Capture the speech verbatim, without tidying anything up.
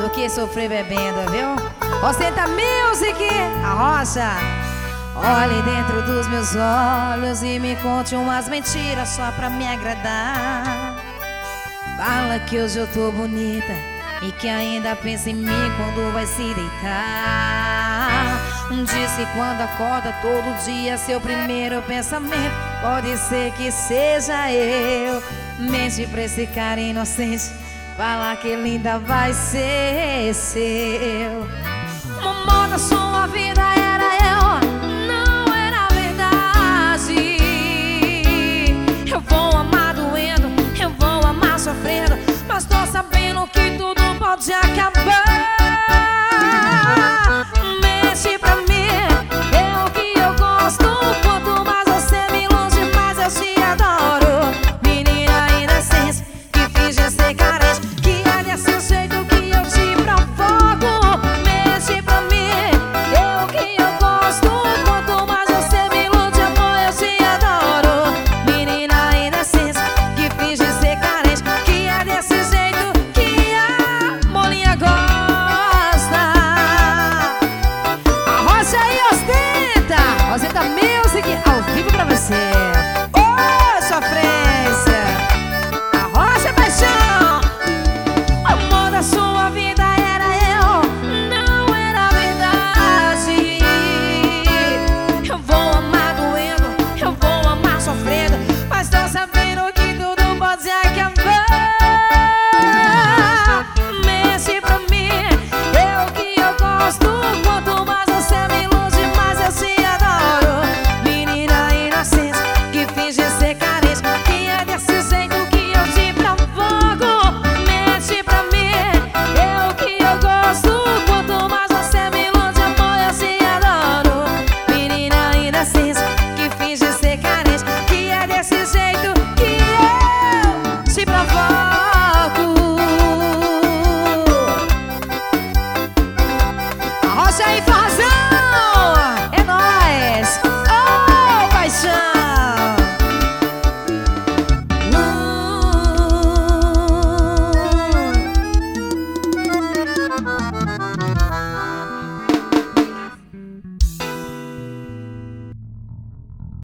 do que sofrer bebendo, viu? Ostenta Music, a rocha. Olhe dentro dos meus olhos e me conte umas mentiras só pra me agradar. Fala que hoje eu tô bonita e que ainda pensa em mim quando vai se deitar. Diz que quando acorda todo dia seu primeiro pensamento pode ser que seja eu. Mente pra esse cara inocente, fala que ele ainda vai ser seu. Momô da sua vida